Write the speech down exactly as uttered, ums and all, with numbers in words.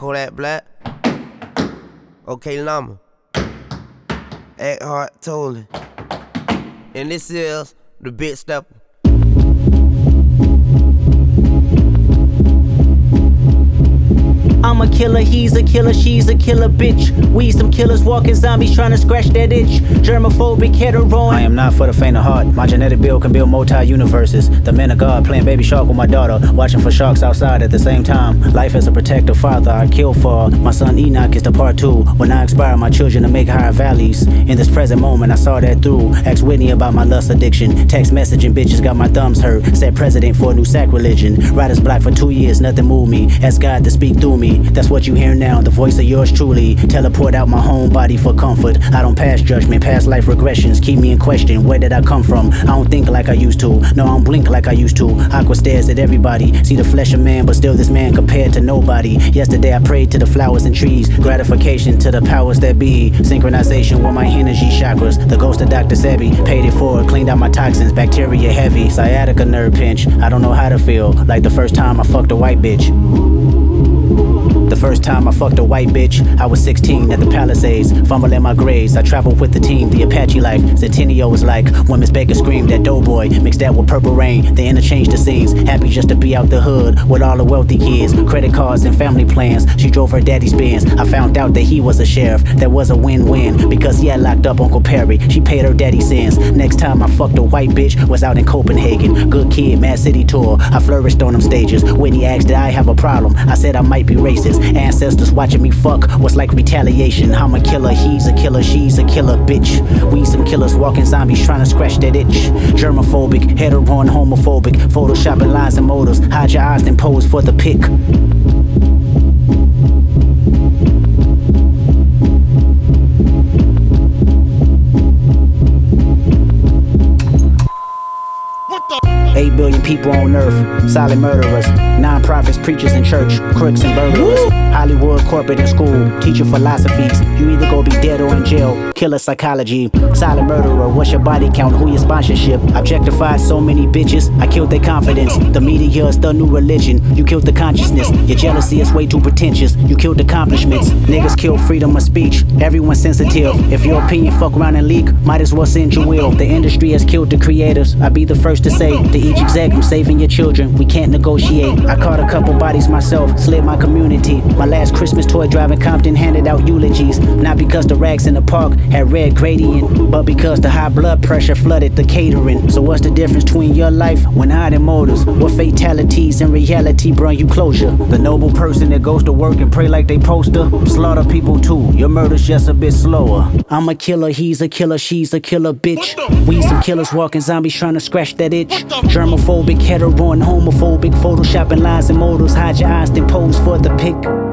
Kodak Black, OK Llama, Eckhart Tolle, and this is the Big Stepper. I'm a killer, he's a killer, she's a killer bitch. We some killers walking zombies trying to scratch that itch. Germophobic, hetero. I am not for the faint of heart. My genetic build can build multi-universes. The man of God playing baby shark with my daughter, watching for sharks outside at the same time. Life as a protective father, I kill for. My son Enoch is the part two. When I inspire my children to make higher valleys. In this present moment, I saw that through. Asked Whitney about my lust addiction. Text messaging bitches got my thumbs hurt. Set president for a new sacrilege. Writer's block for two years, nothing moved me. Ask God to speak through me. That's what you hear now, the voice of yours truly. Teleport out my home body for comfort. I don't pass judgment, past life regressions keep me in question. Where did I come from? I don't think like I used to. No, I don't blink like I used to. Aqua stares at everybody. See the flesh of man, but still this man compared to nobody. Yesterday I prayed to the flowers and trees. Gratification to the powers that be. Synchronization with my energy chakras. The ghost of Doctor Sebi paid it forward, cleaned out my toxins. Bacteria heavy, sciatica nerve pinch. I don't know how to feel like the first time I fucked a white bitch. The first time I fucked a white bitch, I was sixteen at the Palisades, fumbling my grades. I traveled with the team, the Apache life. Centennial was like when Miss Baker screamed at Doughboy, mixed that with Purple Rain. They interchanged the scenes, happy just to be out the hood with all the wealthy kids, credit cards and family plans. She drove her daddy's Benz. I found out that he was a sheriff. That was a win-win because he had locked up Uncle Perry. She paid her daddy's sins. Next time I fucked a white bitch was out in Copenhagen. Good kid, Mad City tour. I flourished on them stages. Whitney asked did I have a problem. I said I might be racist. Ancestors watching me fuck was like retaliation. I'm a killer, he's a killer, she's a killer bitch. We some killers walking zombies trying to scratch that itch. Germophobic, hetero and homophobic. Photoshopping lies and motives. Hide your eyes then pose for the pic. Eight billion people on earth, silent murderers, non-profits, preachers in church, crooks and burglars, Hollywood, corporate and school, teaching philosophies. You either go be dead or in jail, killer psychology. Silent murderer, what's your body count, who your sponsorship? Objectified so many bitches, I killed their confidence. The media is the new religion, you killed the consciousness. Your jealousy is way too pretentious, you killed accomplishments. Niggas kill freedom of speech, everyone's sensitive. If your opinion fuck around and leak, might as well send your will. The industry has killed the creators, I'd be the first to say. To each exec, I'm saving your children, we can't negotiate. I caught a couple bodies myself, slid my community. My last Christmas toy driving Compton handed out eulogies. Not because the rags in the park had red gradient, but because the high blood pressure flooded the catering. So what's the difference between your life when hiding motives? What fatalities in reality bring you closure? The noble person that goes to work and pray like they poster, slaughter people too, your murder's just a bit slower. I'm a killer, he's a killer, she's a killer bitch. We some killers walking zombies trying to scratch that itch. Germophobic, hetero and homophobic. Photoshopping lies and motives. Hide your eyes then pose for the pic.